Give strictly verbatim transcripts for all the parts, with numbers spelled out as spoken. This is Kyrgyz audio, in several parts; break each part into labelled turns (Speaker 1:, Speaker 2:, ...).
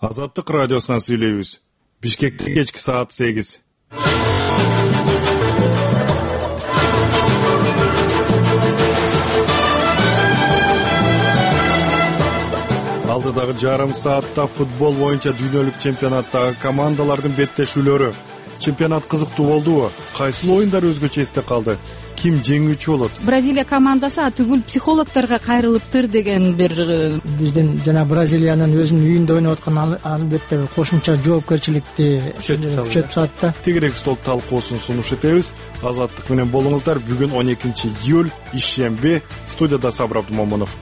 Speaker 1: Азаттык радиосунан сүйлөйбүз. Бишкекте кечки саат сегиз. Алдыдагы жарым саатта футбол боюнча дүйнөлүк чемпионаттагы командалардын беттешүүлөрү. Чемпионат кызыктуу болдубу? Кайсыл оюндар өзгөчө эсте калды? Ким жеңүүчү болот?
Speaker 2: Бразилия командасы түгүл психологторго кайрылыптыр деген бир
Speaker 3: биздин жана Бразилиянын өзүнүн үйүндө ойноп аткан албетте кошумча жоопкерчиликти күчөтүп салат да.
Speaker 1: Тегерек стол талкуусун сунуш этебиз. Азаттык менен болуңуздар. Бүгүн он экинчи июль, ишемби. Студияда Сабыр Абдумомунов.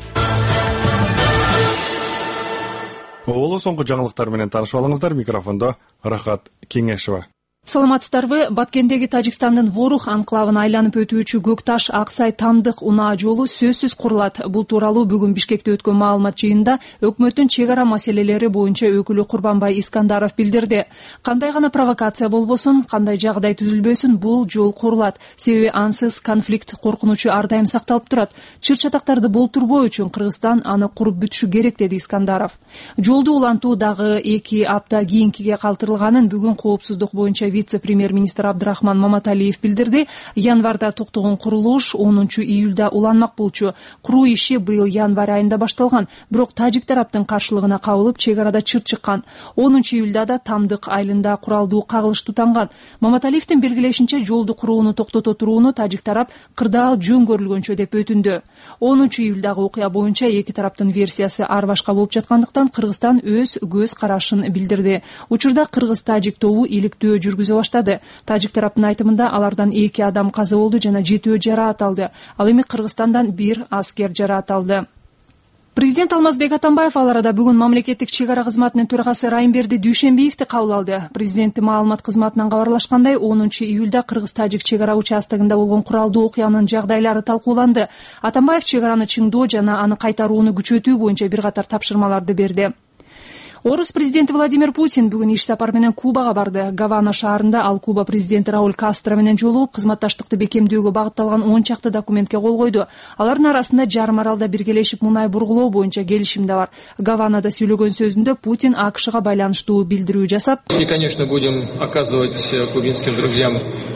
Speaker 1: Оло соңку жаңылыктар менен таанышып алыңыздар. Микрофондо Рахат Кеңешова.
Speaker 2: Саламатсыздарбы? Баткендеги Тажикстандын Ворух анклавын айланып өтүүчү Көкташ Аксай Тамдык унаа жолу сөзсүз курулат. Бул тууралуу бүгүн Бишкекте өткөн маалымат жыйынында өкмөттүн чек ара маселелери боюнча өкүлү Курбанбай Искандаров билдирди. Кандай гана провокация болбосун, кандай жагдай түзүлбөсүн, бул жол курулат. Себеби ансыз конфликт коркунучу ар дайым сакталып турат. Чыр-чатактарды болтурбоо үчүн Кыргызстан аны куруп бүтүшү керек, деди Искандаров. Жолду улантуу дагы эки апта кийинкиге калтырылганын бүгүн коопсуздук боюнча вице-премьер-министр Абдрахман Маматалиев билдирди. Январда токтогон курулуш онунчу июлда уланмак болчу. Куруу иши быйыл январь айында башталган, бирок тажик тараптын каршылыгына кабылып чек арада чырт чыккан. онунчу июлда да Тамдык айылында куралдуу кагылыш тутанган. Маматалиевдин белгилешинче, жолду курууну токтото турууну тажик тарап кырдаал жөн көрүлгөнчө деп өтүндү. онунчу июлдагы окуя боюнча эки тараптын версиясы ар башка болуп жаткандыктан Кыргызстан өз көз карашын билдирди. Учурда кыргыз-тажик тобу иликтөө жүргүзө баштады. Тажик тараптын айтымында алардан эки адам каза болду жана жетөө жараат алды. Ал эми Кыргызстандан бир аскер жараат алды. Президент Алмазбек Атамбаев ал арада бүгүн мамлекеттик чек ара кызматынын төрагасы Райымберди Дүйшенбиевди кабыл алды. Президенттин маалымат кызматынан кабарлашкандай, онунчу июлда кыргыз-тажик чек ара участогунда болгон куралдуу окуянын жагдайлары талкууланды. Атамбаев чек араны чыңдоо жана аны кайтарууну күчөтүү боюнча бир катар тапшырмаларды берди. Орус президенти Владимир Путин бүгүн иш сапар менен Кубага барды. Гавана шаарында ал Куба президенти Рауль Кастро менен жолугуп, кызматташтыкты бекемдөөгө багытталган он чакты документке кол койду. Алардын арасында жарым аралда биргелешип мунай бургулоо боюнча келишим да бар. Гаванада сүйлөгөн сөзүндө Путин АКШга байланыштуу билдирүү жасап,
Speaker 4: "Мы, конечно, будем оказывать кубинским друзьям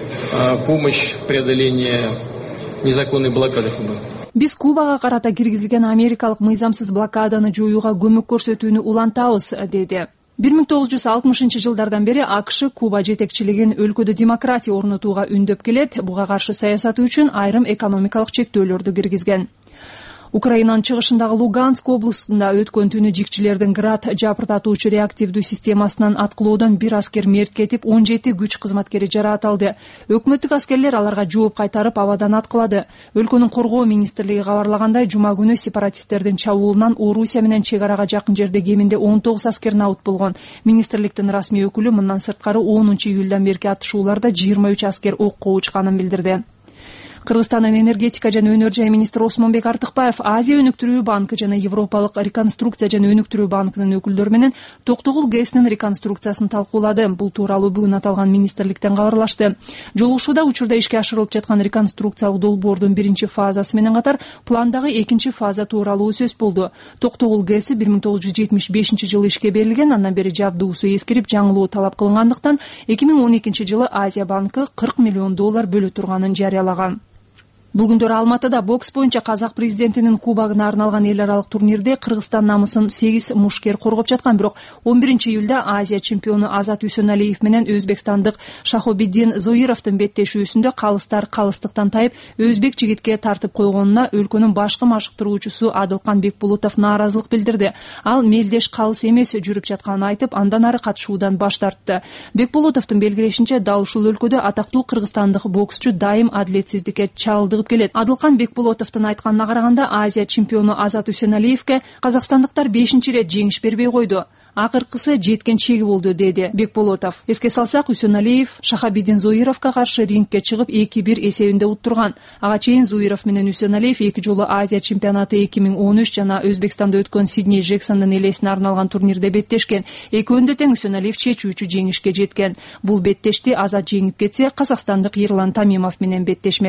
Speaker 4: помощь в преодолении незаконной блокады Кубы.
Speaker 2: Биз Кубага карата киргизилген америкалык мыйзамсыз блокаданы жоюуга көмөк көрсөтүүнү улантабыз", деди. бир миң тогуз жүз алтымышынчы жылдардан бери АКШ Куба жетекчилигин өлкөдө демократия орнотууга үндөп келет, буга каршы саясаты үчүн айрым экономикалык чектөөлөрдү киргизген. Украинанын чыгышындагы Луганск областында өткөн түнү жикчилердин град жапыртатуучу реактивдүү системасынан аткылоодон бир аскер мерт кетип, он жети күч кызматкери жараат алды. Өкмөттүк аскерлер аларга жооп кайтарып абадан аткылады. Өлкөнүн коргоо министрлиги кабарлагандай, жума күнү сепаратисттердин чабуулунан Орусия менен чек арага жакын жерде кеминде он тогуз аскер набыт болгон. Министрликтин расмий өкүлү мындан сырткары онунчу июлдан берки атышууларда жыйырма үч аскер окко учканын билдирди. Кыргызстандын энергетика жана өнөр жай министри Осмонбек Артыкбаев Азия өнүктүрүү банкы жана Европалык реконструкция жана өнүктүрүү банкынын өкүлдөрү менен Токтогул ГЭСнин реконструкциясын талкуулады. Бул тууралуу бүгүн аталган министрликтен кабарлашты. Жолугушууда учурда ишке ашырылып жаткан реконструкциялык долбоордун биринчи фазасы менен катар пландагы экинчи фаза тууралуу сөз болду. Токтогул ГЭСи бир миң тогуз жүз жетимиш бешинчи жылы ишке берилген, андан бери жабдуусу эскирип, жаңылоо талап кылынгандыктан эки миң он экинчи жылы Азия банкы кырк миллион доллар бөлө турганын жарыялаган. Бул күндөрү Алматыда бокс боюнча казак президентинин кубогуна арналган эл аралык турнирде Кыргызстан намысын сегиз мушкер коргоп жаткан, бирок он биринчи июлда Азия чемпиону Азат Үсөналиев менен өзбекстандык Шахобиддин Зоировдун беттешүүсүндө калыстар калыстыктан тайып, өзбек жигитке тартып койгонуна өлкөнүн башкы машыктыруучусу Адылкан Бекбулутов нааразылык билдирди. Ал мелдеш калыс эмес жүрүп жатканын айтып, андан ары катышуудан баш тартты. Бекбулутовдун белгилешинче, дал ушул өлкөдө атактуу кыргызстандык боксчу дайым адилетсиздикке чалдыгып келет. Адылкан Бекбулутовдун айтканына караганда, Азия чемпиону Азат Үсөналиевке казакстандыктар бешинчи ирет жеңиш бербей койду. Акыркысы жеткен чеги болду, деди Бекбулутов. Эске салсак, Үсөналиев Шахабиддин Зоировго каршы рингке чыгып эки бир эсебинде уттурган. Ага чейин Зоиров менен Үсөналиев эки жолу Азия чемпионаты эки миң он үч жана Өзбекстанда өткөн Сидней Джексондун элесине арналган турнирде беттешкен. Экөөндө тең Үсөналиев чечүүчү жеңишке жеткен. Бул беттешти Азат жеңип кетсе, казакстандык Ерлан Тамимов менен беттешмек.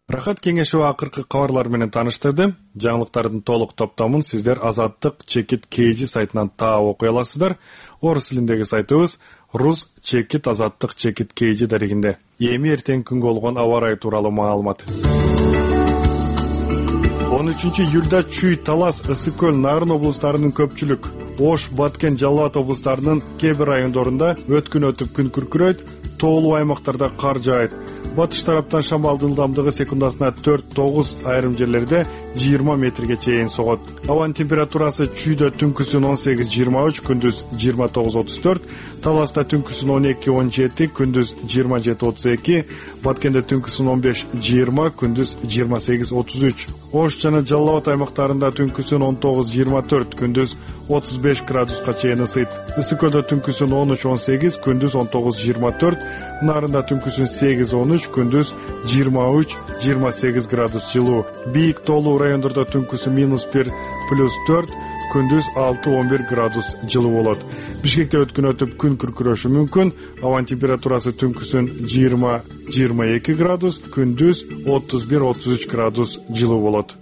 Speaker 1: Рахат Кеңешова акыркы кабарлар менен тааныштырды. Жаңылыктардын толук топтомун сиздер Азаттык чекит kg сайтынан таап окуй аласыздар. Орус тилиндеги сайтыбыз Rus чекит Азаттык чекит kg дарегинде. Эми эртең күнгө болгон аба ырайы тууралуу маалымат. он үчүнчү июлда Чүй, Талас, Ысык көл, Нарын облустарынын көпчүлүк, Ош, Баткен, Жалал Абад облустарынын кээ бир райондорунда өткүн өтүп күн күркүрөйт, тоолуу аймактарда кар жаайт. Батыш тараптан шамалдын ылдамдыгы секундасына төрт тогуз, айрым жерлерде жыйырма метрге чейин согот. Абанын температурасы Чүйдө түнкүсүн он сегиз жыйырма үч, күндүз жыйырма тогуз отуз төрт, Таласта түнкүсүн он эки он жети, күндүз жыйырма жети отуз эки, Баткенде түнкүсүн он беш жыйырма, күндүз жыйырма сегиз отуз үч. Ош жана Жалал Абад аймактарында түнкүсүн он тогуз жыйырма төрт, күндүз отуз беш градуска чейин ысыйт. Ысык көлдө түнкүсүн он үч он сегиз, күндүз он тогуз жыйырма төрт, Нарында түнкүсүн сегиз он үч, күндүз жыйырма үч жыйырма сегиз градус жылуу. Бийик тоолуу райондордо түнкүсүн минус бир плюс төрт, күндүз алты он бир градус жылуу болот. Бишкекте өткүн өтүп күн күркүрөшү мүмкүн. Абанын температурасы түнкүсүн жыйырма жыйырма эки градус, күндүз отуз бир отуз үч градус жылуу болот.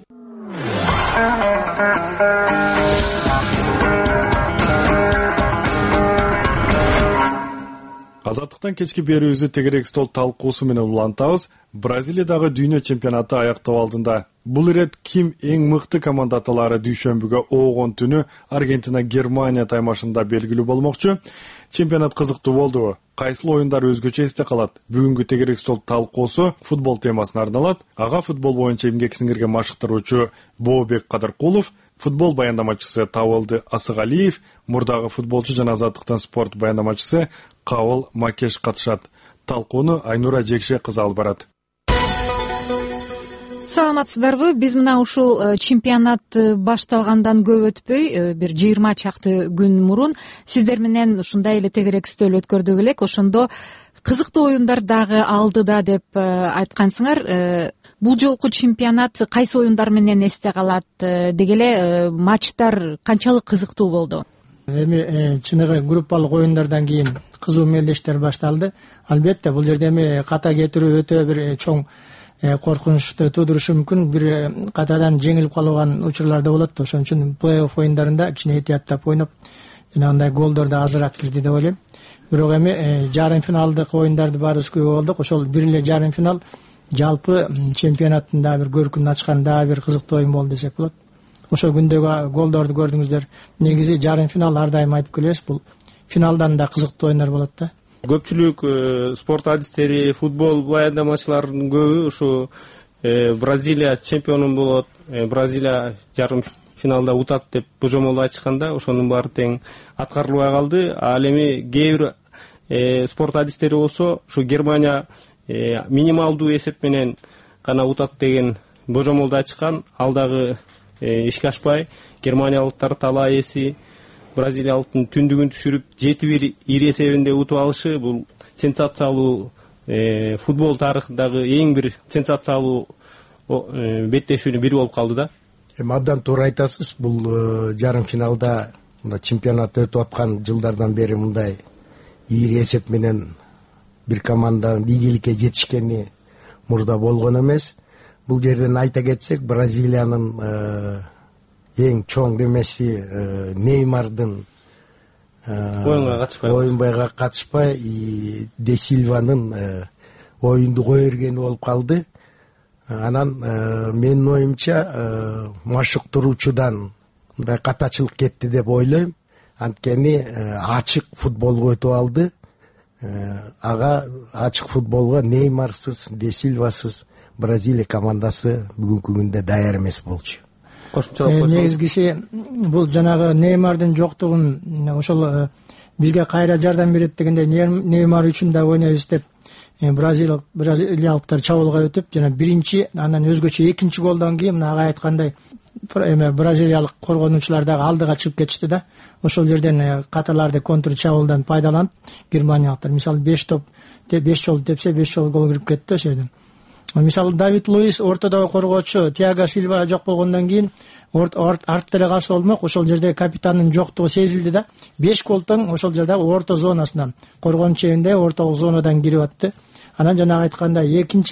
Speaker 1: Азаттыктан кечки берүүбүздү тегерек стол талкуусу менен улантабыз. Бразилиядагы дүйнө чемпионаты аяктап алдында. Бул ирет ким эң мыкты команда аталары дүйшөмбүгө оогон түнү Аргентина Германия таймашында белгилүү болмокчу. Чемпионат кызыктуу болду. Кайсыл оюндар өзгөчө эсте калат? Бүгүнкү тегерек стол талкуусу футбол темасына арналат. Ага футбол боюнча эмгек сиңирген машыктыруучу Бообек Кадыркулов, футбол баяндамачысы Табылды Асыгалиев, мурдагы футболчу жана Азаттыктан спорт баяндамачысы Кабыл Макеш катышат. Талкууну Айнура Жекше кызы алып барат.
Speaker 5: Саламатсыздарбы? Биз мына ушул чемпионат башталгандан көп өтпөй, бир жыйырма чакты күн мурун сиздер менен ушундай эле тегерек стөл өткөрдүк элек. Ошондо кызыктуу оюндар дагы алдыда деп айткансыңар. Бул жолку чемпионат кайсы оюндар менен эсте калат? Деги эле матчтар канчалык кызыктуу болду?
Speaker 3: Эми чыныгы группалык оюндардан кийин кызуу мелдештер башталды. Албетте бул жерде эми ката кетирүү өтө бир чоң коркунучту туудурушу мүмкүн. Бир катадан жеңилип калган учурлар да болот. Ошон үчүн плей-офф оюндарында кичине этияттап ойноп, жанагындай голдор да азыраак кирди деп ойлойм. Бирок эми жарым финалдык оюндарды баарыбыз күбө болдук. Ошол бир эле жарым финал жалпы чемпионаттын дагы бир көркүнүн ачкан дагы бир кызыктуу оюн болду десек болот. Ошол күндөгү голдорду көрдүңүздөр. Негизи жарым финал ар дайым айтып келебиз, бул финалдан да кызыктуу оюндар болот да.
Speaker 6: Көпчүлүк спорт адистери, футбол баяндамачыларынын көбү ушу Бразилия чемпиону болот, Бразилия жарым финалда утат деп божомол айтышканда, ошонун баары тең аткарылбай калды. Ал эми кээ бир спорт адистери болсо, ушу Германия минималдуу эсеп менен гана утат деген божомолду айтышкан. Ал дагы ишке ашпай, германиялыктар талаа эси бразилиялыктын түндүгүн түшүрүп жети бир ири эсебинде утуп алышы бул сенсациялуу футбол тарыхындагы эң бир сенсациялуу беттешүүнүн бири болуп калды да.
Speaker 7: Эми абдан туура айтасыз. Бул жарым финалда мына чемпионат өтүп аткан жылдардан бери мындай ири эсеп менен бир команданын ийгиликке жетишкени мурда болгон эмес. Бул жерден айта кетсек, Бразилиянын эң чоң демеси Неймардын
Speaker 6: оюнга катышпай
Speaker 7: оюнга катышпай Де Сильванын оюнду кое бергени болуп калды. Анан менин оюмча машыктыруучудан мындай катачылык кетти деп ойлойм. Анткени ачык футболго өтүп алды. Ага ачык футболго Неймарсыз, Де Сильвасыз Бразилия командасы бүгүнкү күндө даяр эмес болчу.
Speaker 3: Негизгиси бул жанагы Неймардын жоктугун ошол бизге кайра жардам берет дегенде Неймар үчүн да ойнойбуз деп бразилиялык бразилиялыктар чабуулга өтүп, жана биринчи, анан өзгөчө экинчи голдон кийин мына ага айткандай эме бразилиялык коргонуучулар дагы алдыга чыгып кетишти да. Ошол жерден каталарды контр чабуулдан пайдаланып германиялыктар мисалы беш топ беш жолу тепсе беш жолу гол кирип кетти ошол жерден. Мисалы Давид Луис ортодогу коргоочу Тиаго Сильва жок болгондон кийин артта эле калса болмок. Ошол жерде капитандын жоктугу сезилди да. беш гол тең ошол жерде орто зонасынан коргон чебинде ортолук зонадан кирип атты. Анан жана айткандай экинчи эле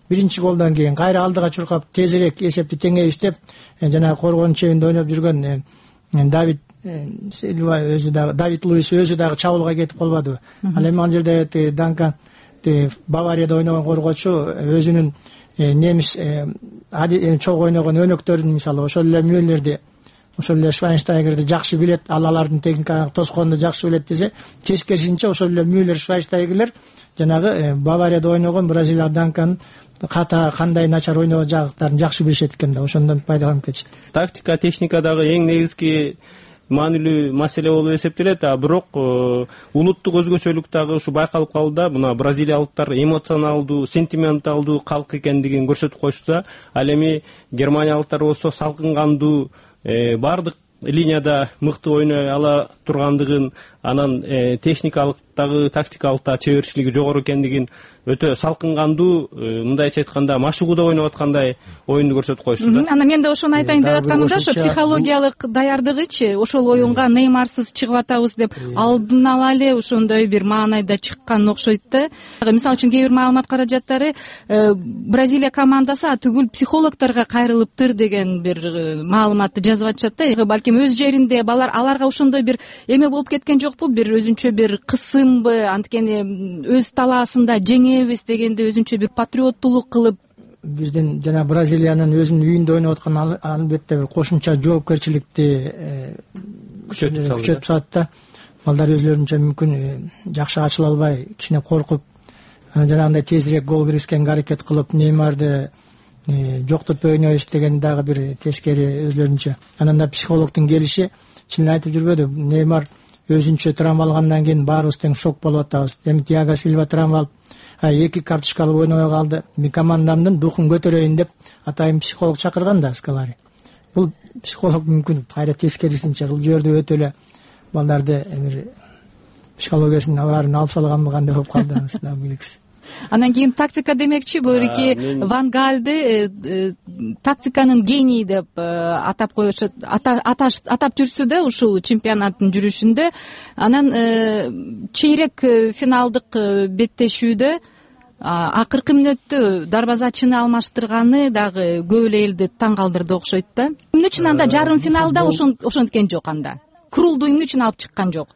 Speaker 3: биринчи голдон кийин кайра алдыга чуркап тезирээк эсепти теңейиштеп жанагы коргоонун чебинде ойноп жүргөн Давид Силва өзү дагы Давид Луис өзү дагы чабуулга кетип калбадыбы? Ал эми ал жерде Данкан Баварияда ойногон коргоочу өзүнүн немис чогуу ойногон өнөктөрүн мисалы ошол эле Мюллерди, ошол эле Швайнштайгерди жакшы билет, ал алардын техникалык тоскоонду жакшы билет десе, тескерисинче ошол эле Мюллер, Швайнштайгерлер жанагы Баварияда ойногон Бразилия Данкан ката кандай начар ойногон жактарын жакшы билишет экен да, ошондон пайдаланып кетишет.
Speaker 6: Тактика, техникадагы эң негизги маанилүү маселе болуп эсептелет, а бирок улуттук өзгөчөлүк дагы ушу байкалып калды да. Мына бразилиялыктар эмоционалдуу, сентименталдуу калк экендигин көрсөтүп койушса, ал эми германиялыктар болсо салкын кандуу, баардык линияда мыкты ойной ала тургандыгын, анан техникалык дагы тактикалык да чеберчилиги жогору экендигин, өтө салкын кандуу, мындайча айтканда машыгууда ойноп аткандай оюнду көрсөтүп коюшту да.
Speaker 5: Анан мен да ошону айтайын деп атканым да, ошо психологиялык даярдыгычы, ошол оюнга Неймарсыз чыгып атабыз деп алдын ала эле ошондой бир маанайда чыккан окшойт да. Мисалы үчүн кээ бир маалымат каражаттары Бразилия командасы түгүл психологторго кайрылыптыр деген бир маалыматты жазып атышат да. Балким өз жеринде балар аларга ошондой бир эме болуп кеткен жокпу, бир өзүнчө бир кысымбы, анткени өз талаасында жеңебиз дегенде өзүнчө бир патриоттуулук кылып.
Speaker 3: Биздин жана Бразилиянын өзүнүн үйүндө ойноп аткан албетте бир кошумча жоопкерчиликти күчөтүп салат да. Балдар өзлөрүнчө мүмкүн жакшы ачыла албай, кичине коркуп, анан жанагындай тезирээк гол киргизгенге аракет кылып, Неймарды жоктотпой ойнойбуз деген дагы бир тескери өзлөрүнчө. Анан да психологдун келиши, чынын айтып жүрбөдү, Неймар өзүнчө травма алгандан кийин баарыбыз тең шок болуп атабыз. Эми Тиаго Силва травма алып, эки карточка алып ойнобой калды. Мен командамдын духун көтөрөйүн деп атайын психолог чакырган да Скалари. Бул психолог мүмкүн кайра тескерисинче кылып жиберди, өтө эле балдарды бир психологиясын баарын алып салганбы кандай болуп калды анысы да билгисиз.
Speaker 5: Анан кийин тактика демекчи, бөөрүки Ван Гальды тактиканын гении деп атап коюшат, атап жүрсү да ушул чемпионаттын жүрүшүндө. Анан чейрек финалдык беттешүүдө акыркы мүнөттө дарбазачыны алмаштырганы дагы көп эле элди таң калтырды окшойт да. Эмне үчүн анда жарым финалда ошенткен жок, анда Крулду эмне үчүн алып чыккан жок?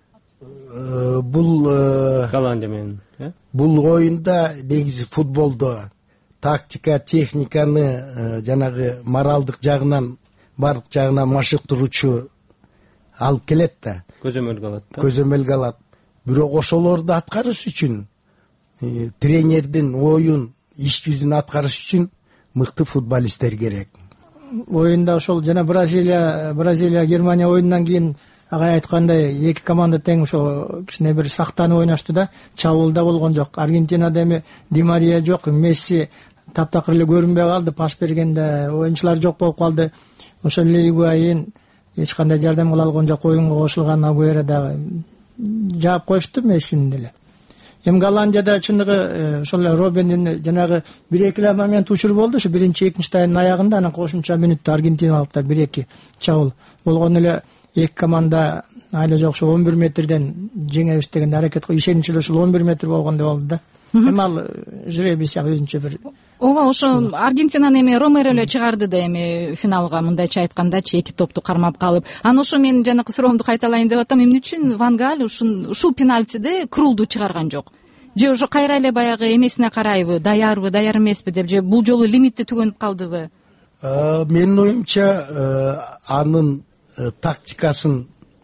Speaker 7: Бул
Speaker 6: Голландия менен
Speaker 7: бул оюнда негизи футболдо тактика, техниканы жанагы моралдык жагынан, бардык жагынан машыктыруучу алып келет да.
Speaker 6: Көзөмөлгө алат да.
Speaker 7: Көзөмөлгө алат. Бирок ошолорду аткарыш үчүн тренердин оюн, иш жүзүн аткарыш үчүн мыкты футболисттер керек.
Speaker 3: Оюнда ошол жана Бразилия, Бразилия Германия оюнунан кийин агай айткандай эки команда тең ошо кичине бир сактанып ойношту да, чабуулда болгон жок. Аргентинада эми Ди Мария жок, Месси таптакыр эле көрүнбөй калды, пас бергенде оюнчулар жок болуп калды. Ошол эле Игуаин эч кандай жардам кыла алган жок, оюнга кошулган Агуэро дагы жаап коюшту Мессини деле. Эми Голландияда чындыгы ошол эле Роббендин жанагы бир-эки эле момент учур болду, ошо биринчи экинчи тайымдын аягында, анан кошумча мүнөттө аргентиналыктар бир-эки чабуул болгон эле эки команда айла жок, ошо он бир метрден жеңебиз деген аракет кылып, ишеничли ошол он бир метр болгондой болду да. Эми ал жребий сыяктуу өзүнчө бир.
Speaker 5: Ооба, ошо Аргентинаны эми Ромеро эле чыгарды да эми финалга, мындайча айткандачы эки топту кармап калып. Анан ошо мен жанакы суроомду кайталайын деп атам, эмне үчүн Ван Галь ушул ушул пенальтиде Крулду чыгарган жок? Же ошо кайра эле баягы эмесине карайбы, даярбы, даяр эмеспи деп, же бул жолу лимитти түгөнүп калдыбы?
Speaker 7: Менин оюмча анын тактикасын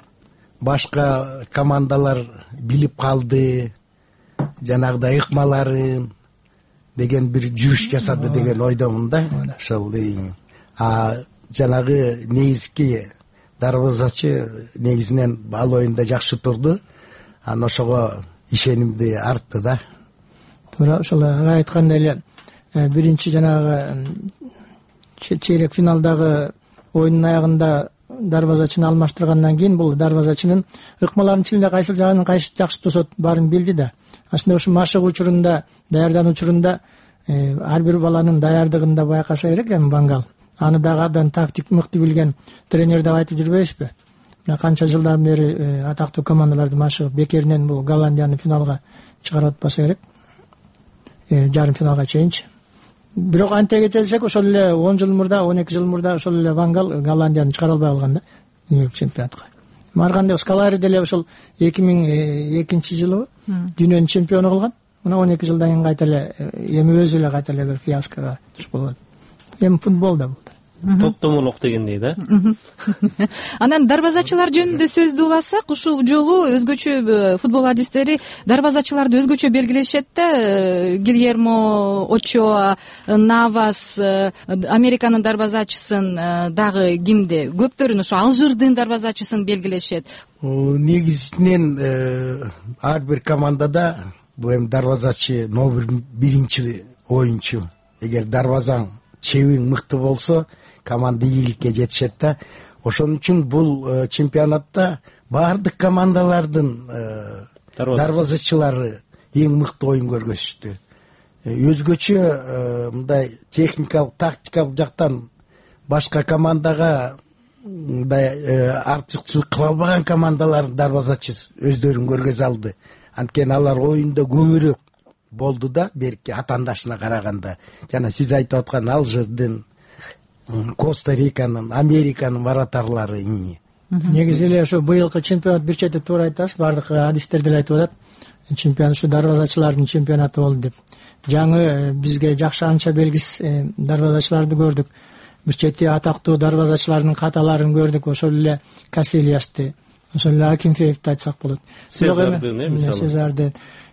Speaker 7: башка командалар билип калды, жанагыдай ыкмаларын деген бир жүрүш жасады деген ойдомун да. Ошол а жанагы негизги дарбазачы негизинен ал оюнда жакшы турду, анан ошого ишенимди артты да.
Speaker 3: Туура ошол айткандай эле биринчи жанагы чейрек финалдагы оюндун аягында дарбазачыны алмаштыргандан кийин бул дарбазачынын ыкмаларын чын эле кайсы жагын кайсы жакшы тосот баарын билди да. Ошондо ушу машык учурунда, даярдан учурунда ар бир баланын даярдыгында байкаса керек эми Ван Гал. Аны дагы абдан тактик мыкты билген тренер деп айтып жүрбөйсүзбү? Мына канча жылдан бери атактуу командаларды машыгып, бекеринен бул Голландияны финалга чыгарып атпаса керек. Жарым финалга чейинчи. бирок анте кетсек ошол эле он жыл мурда он эки жыл мурда ошол эле Вангал Голландияны чыгара албай калган да дүйнөлүк чемпионатка. Ар кандай Скалари деле ошол эки миң экинчи жылы дүйнөнүн чемпиону кылган. Мына он эки жылдан кийин кайта эле эми өзү эле кайта эле бир фиаскага туш болгон. Эми футбол да бул.
Speaker 6: Топтомолок дегендей да.
Speaker 5: Анан дарбазачылар жөнүндө сөздү уласак, ушул жолу өзгөчө футбол адистери дарбазачыларды өзгөчө белгилешет да. Гильермо Очоа, Навас, Американын дарбазачысын дагы кимди? Көптөрүн ошо Алжирдин дарбазачысын белгилешет.
Speaker 7: Негизинен ар бир командада бул эми дарбазачы номер биринчи оюнчу. Эгер дарбазаң чебиң мыкты болсо, команда ийгиликке жетишет да. Ошон үчүн бул чемпионатта баардык командалардын дарбазачылары эң мыкты оюн көргөзүштү. Өзгөчө мындай техникалык, тактикалык жактан башка командага мындай артыкчылык кыла албаган командалардын дарбазачысы өздөрүн көргөзө алды. Анткени алар оюнда көбүрөөк болду да, берки атаандашына караганда. Жана сиз айтып аткан Алжирдин, Коста-Риканын, Американын вратарлары иңи.
Speaker 3: Негизи эле ошо быйылкы чемпионат бир чети туура айтасыз, баардык адистер деле айтып атат. Чемпион ушу дарбазачылардын чемпионаты болду деп. Жаңы бизге жакшы анча белгис дарбазачыларды көрдүк. Бир чети атактуу дарбазачылардын каталарын көрдүк. Ошол эле Касильясты, ошол эле Акинфеевди айтсак болот.
Speaker 6: Сезардын,
Speaker 3: Сезардын.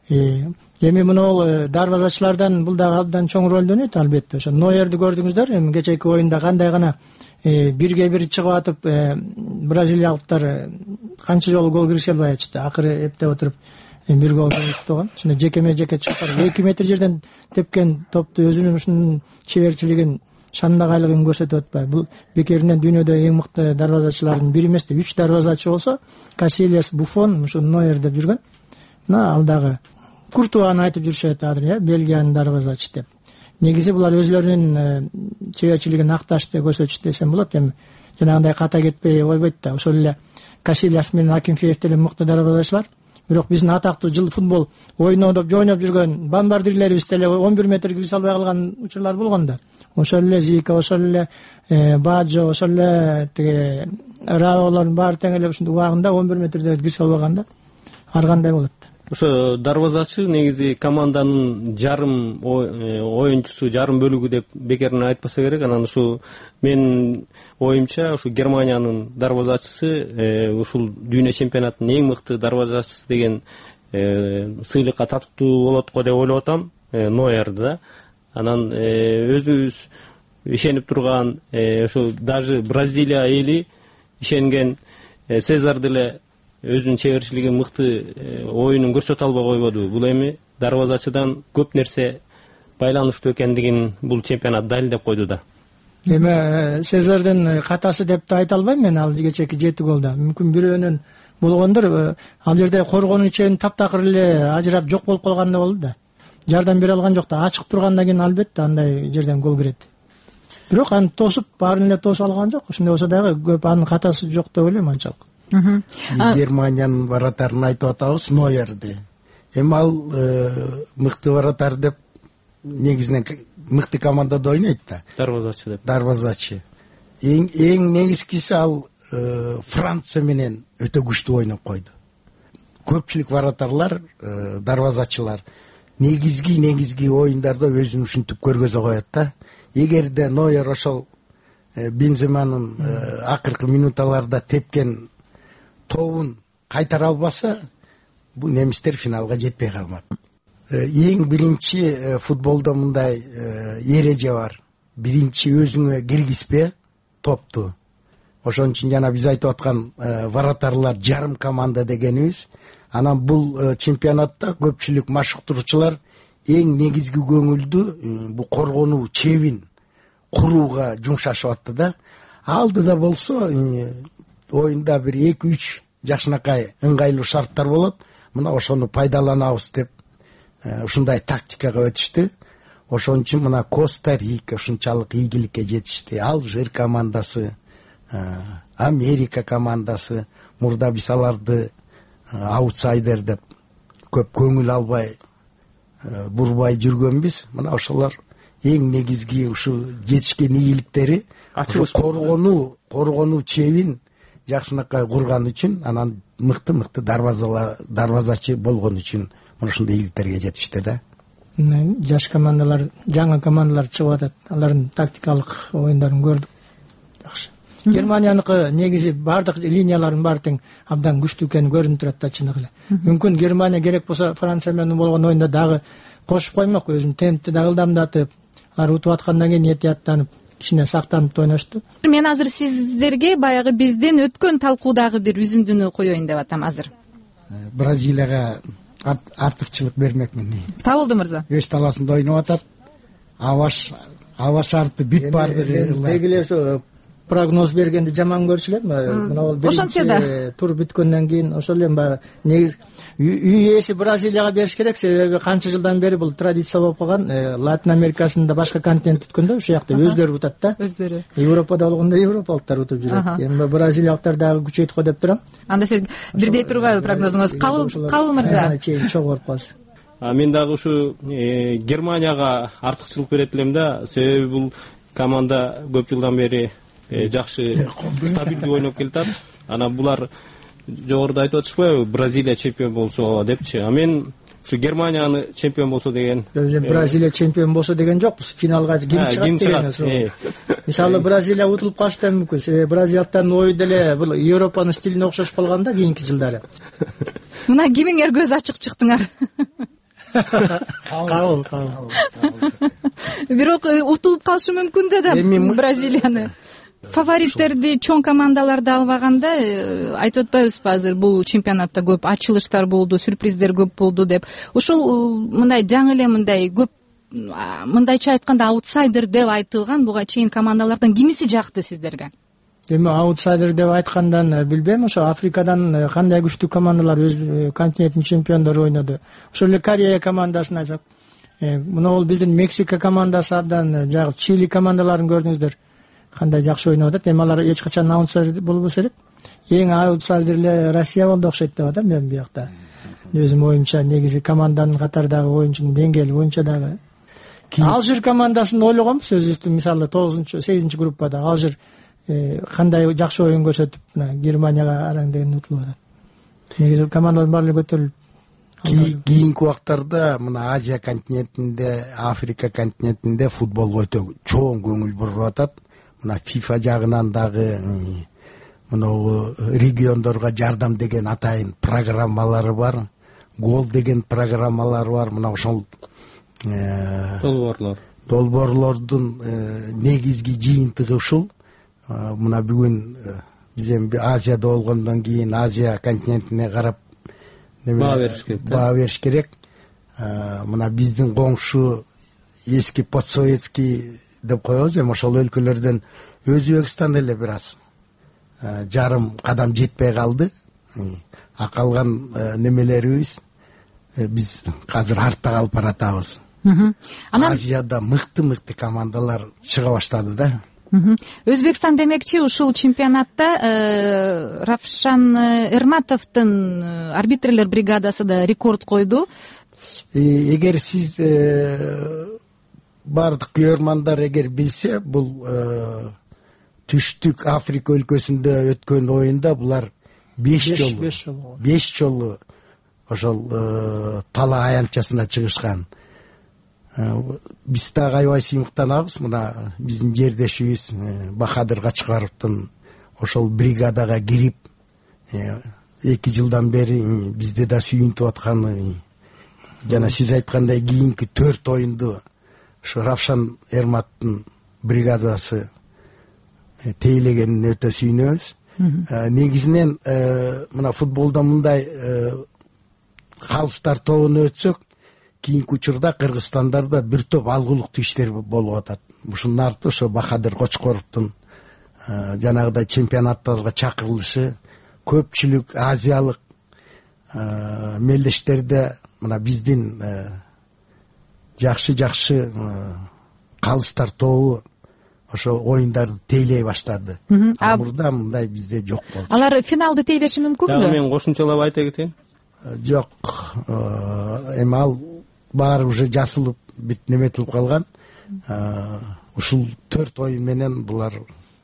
Speaker 3: Эми мына дарбазачылардан бул дагы абдан чоң ролду ойнойт албетте. Ошо Нойерди көрдүңүздөр, эми кечээки оюнда кандай гана бирге бир чыгып атып, бразилиялыктар канча жолу гол киргизе албай атышты. Акыры эптеп отуруп бир гол киргизип койгон. Ушуна жекеме жеке чыгып эки метр жерден тепкен топту өзүнүн ушунун чеберчилигин, шандагайлыгын көрсөтүп атпайбы. Бул бекеринен дүйнөдө эң мыкты дарбазачылардын бири эмес, үч дарбазачы болсо, Касильяс, Буфон, ушу Нойер деп жүргөн. Мына ал дагы Куртуаны айтып жүрүшөт азыр, Бельгиянын дарбазачы деп. Негизи булар өзлөрүнүн чеберчилигин акташты көрсөтүштү десем болот. Эми жанагындай ката кетпей койбойт да. Ошол эле Касильяс менен Акинфеев деле мыкты дарбазачылар. Бирок биздин атактуу жыл футбол ойнодоп, жойноп жүргөн бомбардирлерибиз деле он бир метр киргизе албай калган учурлар болгон да. Ошол эле Зика, ошол эле Баджо, ошол эле тиги Раолордун баары тең эле ушундай убагында он бир метрде киргизе албаганда ар кандай болот.
Speaker 6: Ошо дарбазачы негизи команданын жарым оюнчусу, жарым бөлүгү деп бекеринен айтпаса керек. Анан ушу менин оюмча ушу Германиянын дарбазачысы ушул дүйнө чемпионатынын эң мыкты дарбазачысы деген сыйлыкка татыктуу болот го деп ойлоп атам, Нойер да. Анан өзүбүз ишенип турган, ошо даже Бразилия эли ишенген Сезар деле өзүнүн чеберчилигин, мыкты оюнун көрсөтө албай койбоду. Бул эми дарбазачыдан көп нерсе байланыштуу экендигин бул чемпионат далилдеп койду да.
Speaker 3: Эми Сезардын катасы деп да айта албайм мен, ал кечээки жети голда. Мүмкүн бирөөнүн болгондор, ал жерде коргонуу чебин таптакыр эле ажырап жок болуп калганда болду да. Жардам бере алган жок да. Ачык тургандан кийин албетте андай жерден гол кирет. Бирок аны тосуп, баарын эле тосуп алган жок. Ошондой болсо дагы көп анын катасы жок деп ойлойм анчалык.
Speaker 7: Германиянын вратарын айтып атабыз, Нойерди. Эми ал мыкты вратар деп негизинен мыкты командада ойнойт да.
Speaker 6: Дарбазачы деп.
Speaker 7: Дарбазачы. Эң эң негизгиси ал Франция менен өтө күчтүү ойноп койду. Көпчүлүк вратарлар, дарбазачылар негизги негизги оюндарда өзүн ушинтип көргөзө коет да. Эгерде Нойер ошол Бенземанын акыркы минуталарда тепкен тобун кайтара албаса, бул немистер финалга жетпей калмак. Эң биринчи футболдо мындай эреже бар. Биринчи өзүңө киргизбе топту. Ошон үчүн жана биз айтып аткан вратарлар жарым команда дегенибиз. Анан бул чемпионатта көпчүлүк машыктыруучулар эң негизги көңүлдү бул коргонуу чебин курууга жумшашып атты да. Алдыда болсо оюнда бир эки үч жакшынакай ыңгайлуу шарттар болот. Мына ошону пайдаланабыз деп ушундай тактикага өтүштү. Ошон үчүн мына Коста-Рика ушунчалык ийгиликке жетишти. Алжир командасы, Америка командасы, мурда биз аларды аутсайдер деп көп көңүл албай бурбай жүргөнбүз. Мына ошолор эң негизги ушул жетишкен ийгиликтери коргонуу коргонуу чебин жакшынакай курган үчүн, анан мыкты мыкты дарбазалар дарбазачы болгон үчүн мына ушундай ийгиликтерге жетишти да.
Speaker 3: Жаш командалар, жаңы командалар чыгып атат. Алардын тактикалык оюндарын көрдүк. Жакшы. Германияныкы негизи бардык линияларын баары тең абдан күчтүү экени көрүнүп турат да, чыныгы эле. Мүмкүн Германия керек болсо Франция менен болгон оюнда дагы кошуп коймок, өзүнүн темпти дагы ылдамдатып, алар утуп аткандан кийин этияттанып, кичине сактанып ойношту.
Speaker 5: Мен азыр сиздерге баягы бизден өткөн талкуудагы бир үзүндүнү коеюн деп атам азыр.
Speaker 7: Бразилияга артыкчылык бермекмин.
Speaker 5: Табылды мырза.
Speaker 7: Өз таласында ойноп атат. Аба аба шарты бүт бардыгы.
Speaker 3: Дегиле ошо прогноз бергенди жаман көрчү элем. Мына бул биринчи тур бүткөндөн кийин ошол эле баягы негиз үй ээси Бразилияга бериш керек, себеби канча жылдан бери бул традиция болуп калган. Латин Америкасында башка континент өткөндө ушул жакта өздөрү утат да. Өздөрү. Европада болгондо европалыктар утуп жүрөт. Эми бразилиялыктар дагы күчөйт го деп турам.
Speaker 5: Анда сиз бирдей турбайбы прогнозуңуз? Кабыл кабыл мырза.
Speaker 3: Чейин чогулуп калсын.
Speaker 6: Мен дагы ушу Германияга артыкчылык берет элем да, себеби бул команда көп жылдан бери жакшы стабилдүү ойноп келатат. Анан булар жогоруда айтып атышпайбы, Бразилия чемпион болсо депчи. А мен ушу Германияны чемпион болсо деген.
Speaker 3: Бразилия чемпион болсо деген жокпуз. Финалга ким чыгат деген. Мисалы Бразилия утулуп калышы да мүмкүн. Себеби бразилияктардын ою деле бул Европанын стилине окшош болгон да кийинки жылдары.
Speaker 5: Мына кимиңер көз ачык чыктыңар.
Speaker 3: Кабыл, кабыл.
Speaker 5: Бирок утулуп калышы мүмкүн да Бразилияны. Фавориттерди чоң командаларды албаганда айтып атпайбызбы азыр бул чемпионатта көп ачылыштар болду, сюрприздер көп болду деп. Ушул мындай жаңы эле мындай көп мындайча айтканда аутсайдер деп айтылган буга чейин командалардан кимиси жакты сиздерге?
Speaker 3: Эми аутсайдер деп айткандан билбейм, ошо Африкадан кандай күчтүү командалар өз континенттин чемпиондору ойноду. Ошол эле Корея командасын айтсак, мына бул биздин Мексика командасы абдан жагы Чили командаларын көрдүңүздөр. Кандай жакшы ойноп атат. Эми алар эч качан аутсайдер болбосо керек. Эң аутсайдер эле Россия болду окшойт деп атам мен биякта. Өзүм оюмча негизи команданын катардагы оюнчунун деңгээли боюнча дагы. Алжир командасын ойлогонбуз өзүбүздү, мисалы тогузунчу, сегизинчи группада Алжир кандай жакшы оюн көрсөтүп, мына Германияга араң деген утулуп атат. Негизи командалардын баары көтөрүлүп
Speaker 7: кийинки убактарда мына Азия континентинде, Африка континентинде футболго өтө чоң көңүл буруп атат. Мына FIFA жагынан дагы мына региондорго жардам деген атайын программалары бар, гол деген программалары бар. Мына ошол
Speaker 6: долбоорлор
Speaker 7: долбоорлордун негизги жыйынтыгы ушул. Мына бүгүн биз эми Азияда болгондон кийин Азия континентине карап
Speaker 6: баа бериш керек.
Speaker 7: Баа бериш керек. Мына биздин коңшу эски постсоветский деп коебуз, эми ошол өлкөлөрдөн Өзбекстан эле бир аз жарым кадам жетпей калды. А калган немелерибиз биз азыр артта калып баратабыз. Азияда мыкты-мыкты командалар чыга баштады да.
Speaker 5: Өзбекстан демекчи ушул чемпионатта Равшан Эрматовдун арбитрлер бригадасы да рекорд койду.
Speaker 7: Эгер сиз бардык көрөрмандар эгер билсе, бул түштүк Африка өлкөсүндө өткөн оюнда булар беш жолу беш жолу ошол тала аянтчасына чыгышкан. Биз дагы аябай сыймыктанабыз. Мына биздин жердешибиз Бахадыр Качкаровдун ошол бригадага кирип эки жылдан бери бизде да сүйүнтүп атканы, жана сиз айткандай кийинки төрт оюнду ушу Равшан Эрматтын бригадасы тейлегенине өтө сүйүнөбүз. Негизинен мына футболдо мындай калыстар тобуна өтсөк, кийинки учурда Кыргызстандарда бир топ алгылыктуу иштер болуп атат. Ушунун арты ошо Бахадыр Кочкоровдун жанагыдай чемпионаттарга чакырылышы, көпчүлүк азиялык мелдештерде мына биздин жакшы-жакшы калыстар тобу ошо оюндарды тейлей баштады. Мурда мындай бизде жок болчу.
Speaker 5: Алар финалды тейлеши мүмкүнбү?
Speaker 6: Мен кошумчалап айта кетейин.
Speaker 7: Жок, эми ал баары уже жасылып бүт неметилип калган. ушул төрт оюн менен булар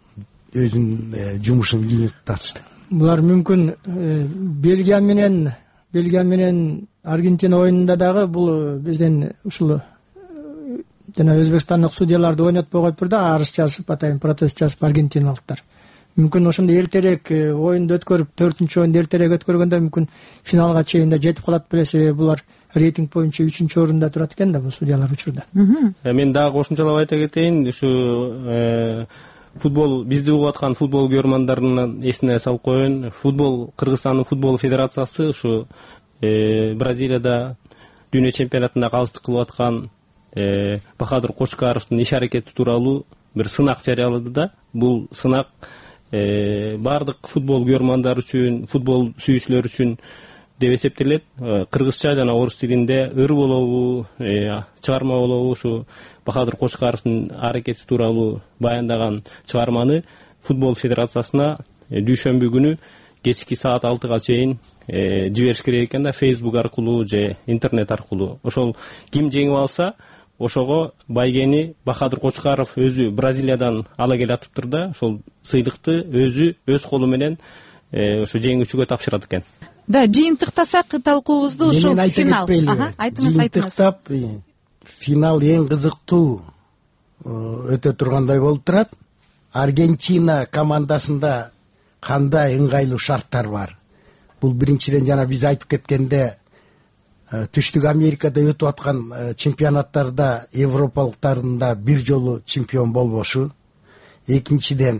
Speaker 7: өзүнүн жумушун жыйынтыкты.
Speaker 3: Булар мүмкүн Бельгия менен Бельгия менен Аргентина оюнунда дагы бул бизден ушул жана өзбекстандык судьяларды ойнотпой коюптур да, арыз жазып атайын протест жазып аргентиналыктар. Мүмкүн ошондо эртерээк оюнду өткөрүп, төртүнчү оюнду эртерээк өткөргөндө мүмкүн финалга чейин да жетип калат беле, себеби булар рейтинг боюнча үчүнчү орунда турат экен да бул судьялар учурда.
Speaker 6: Мен дагы кошумчалап айта кетейин, ушу футбол, бизди угуп аткан футбол көрөрмандардын эсине салып коеюн. Футбол, Кыргызстандын футбол федерациясы ушу Бразилияда дүйнө чемпионатында калыстык кылып аткан Бахадыр Кочкаровдун иш аракети тууралуу бир сынак жарыялады да. Бул сынак баардык футбол көрөрмандар үчүн, футбол сүйүүчүлөр үчүн деп эсептелет. Кыргызча жана орус тилинде ыр болобу, чыгарма болобу ушу Бахадыр Кочкаровдун аракети тууралуу баяндаган чыгарманы футбол федерациясына дүйшөмбү күнү кечки саат алтыга чейин жибериш керек экен да, Facebook аркылуу же интернет аркылуу. Ошол ким жеңип алса, ошого байгени Бахадыр Кочкаров өзү Бразилиядан ала келе атыптыр да, ошол сыйлыкты өзү өз колу менен ошо жеңүүчүгө тапшырат экен.
Speaker 5: Да, жыйынтыктасак талкуубузду ушул финал.
Speaker 7: Айтыңыз, айтыңыз. Финал эң кызыктуу өтө тургандай болуп турат. Аргентина командасында кандай ыңгайлуу шарттар бар? Бул биринчиден жана биз айтып кеткенде Түштүк Америкада өтүп аткан чемпионаттарда европалыктардын да бир жолу чемпион болбошу. Экинчиден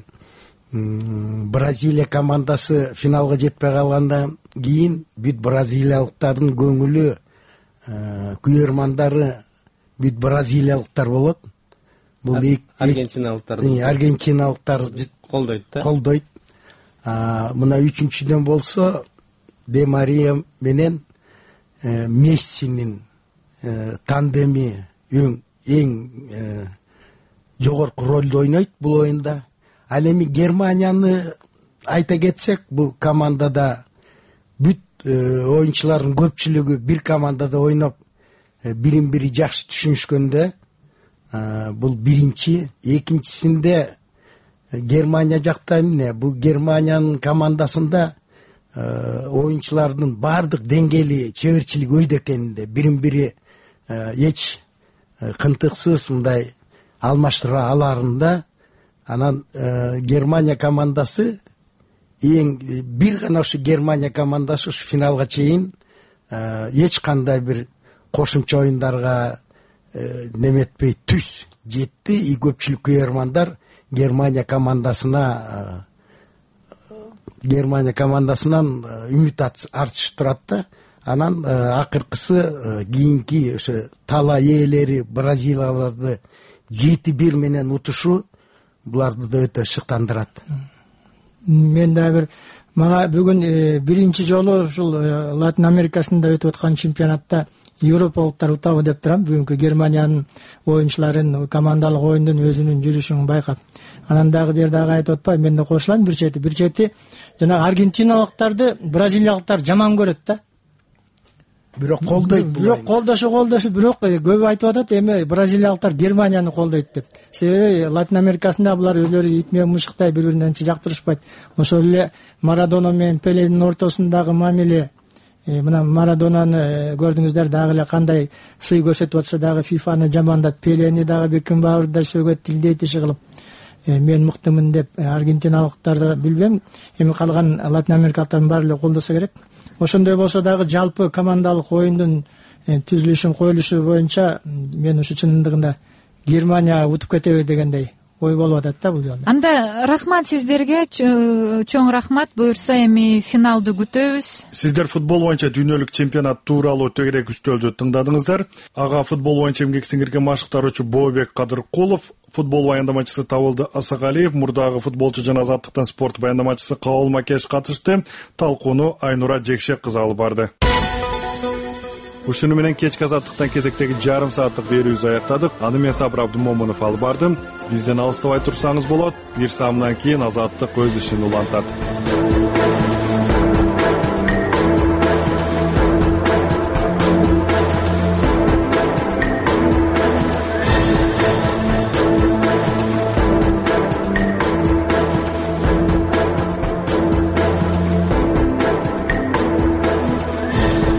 Speaker 7: Бразилия командасы финалга жетпей калгандан кийин бүт бразилиялыктардын көңүлү, күйөрмандары бүт бразилиялыктар болот. Бул
Speaker 6: аргентиналыктар
Speaker 7: аргентиналыктар
Speaker 6: колдойт да.
Speaker 7: Колдойт. Мына үчүнчүдөн болсо Де Мария менен Мессинин тандеми эң эң жогорку ролду ойнойт бул оюнда. Ал эми Германияны айта кетсек, бул командада бүт оюнчулардын көпчүлүгү бир командада ойноп, бирин бири жакшы түшүнүшкөндө, бул биринчи. Экинчисинде Германия жакта эмне? Бул Германиянын командасында оюнчулардын баардык деңгээли, чеберчилиги өйдө экенинде, бирин бири эч кынтыксыз мындай алмаштыра аларында. Анан Германия командасы эң бир гана ушу Германия командасы ушу финалга чейин эч кандай бир кошумча оюндарга неметпей түз жетти. И көпчүлүк күйөрмандар Германия командасына Германия командасынан үмүт артышып турат да. Анан акыркысы кийинки ошо тала ээлери бразилияларды жети бир менен утушу буларды да өтө шыктандырат.
Speaker 3: Мен да бир мага бүгүн биринчи жолу ушул Латын Америкасында өтүп аткан чемпионатта европалыктар утабы деп турам. Бүгүнкү Германиянын оюнчуларын командалык оюндун өзүнүн жүрүшүн байкап. Анан дагы бир дагы айтып атпай, мен да кошулам бир чети. Бир чети жана аргентиналыктарды бразилиялыктар жаман көрөт да.
Speaker 7: Бирок колдойт.
Speaker 3: Бирок колдошу колдошу, бирок көбү айтып атат эми бразилиялыктар Германияны колдойт деп. Себеби Латын Америкасында булар өзлөрү ит менен мышыктай бири-бирин анча жактырышпайт. Ошол эле Марадона менен Пеленин ортосундагы мамиле, мына Марадонаны көрдүңүздөр, дагы эле кандай сый көрсөтүп атса дагы фифаны жамандап, Пелени дагы бир ким баарда сөгөт тилдейт иши кылып, мен мыктымын деп аргентиналыктарды билбем. Эми калган Латын Америкалыктардын баары эле колдосо керек. Ошондой болсо дагы жалпы командалык оюндун түзүлүшүн, коюлушу боюнча мен ушу чындыгында Германия утуп кетеби дегендей ой болуп атат да бул жолда.
Speaker 5: Анда рахмат сиздерге, чоң рахмат. Буюрса эми финалды күтөбүз.
Speaker 1: Сиздер футбол боюнча дүйнөлүк чемпионат тууралуу төгерек үстөлдү тыңдадыңыздар. Ага футбол боюнча эмгек сиңирген машыктаруучу Бообек Кадыркулов, футбол баяндамачысы Табылды Асагалиев, мурдагы футболчу жана азаттыктан спорт баяндамачысы Кабыл Макеш катышты. Талкууну Айнура Жекшек кызы алып барды. Ушуну менен кечки азаттыктан кезектеги жарым сааттык берүүбүздү аяктадык. Аны мен Сабыр Абдумомунов алып бардым. Бизден алыстабай турсаңыз болот. Бир саамдан кийин азаттык өз ишин улантат.